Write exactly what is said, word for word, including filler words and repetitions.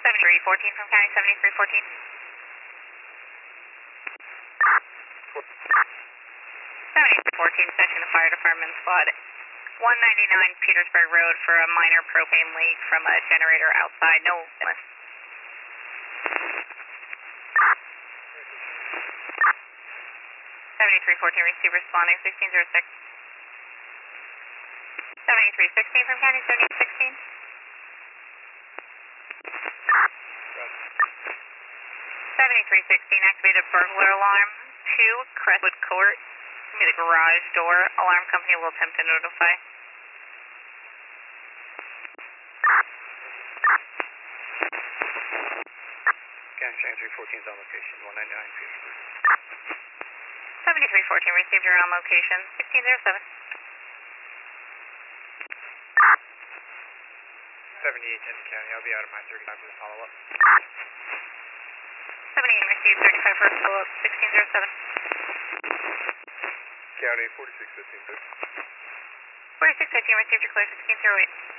seventy-three fourteen from County seventy-three fourteen. seventy-three fourteen, section of Fire Department squad. one ninety-nine Petersburg Road for a minor propane leak from a generator outside. No. seventy-three fourteen, receive responding sixteen oh six. seventy-three sixteen from County seventy sixteen. seventy-three sixteen, activated burglar alarm. two, Crestwood Court. Give me the garage door. Alarm company will attempt to notify. County seventy-three fourteen is on location, one ninety-nine Petersburg. seventy-three fourteen, received your on location, sixteen oh seven. seventy-eight ten County, I'll be out of my thirty-five for the follow-up. seventy-eight, received thirty-five for follow-up, sixteen oh seven. County forty-six fifteen, sir. forty-six fifteen, received your clear, sixteen oh eight.